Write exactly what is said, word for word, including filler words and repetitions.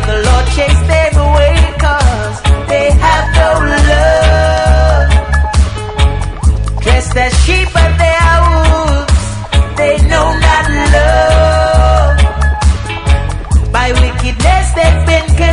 the Lord chase them away, cause they have no love. Dressed as sheep but they are wolves, they know not love. By wickedness they've been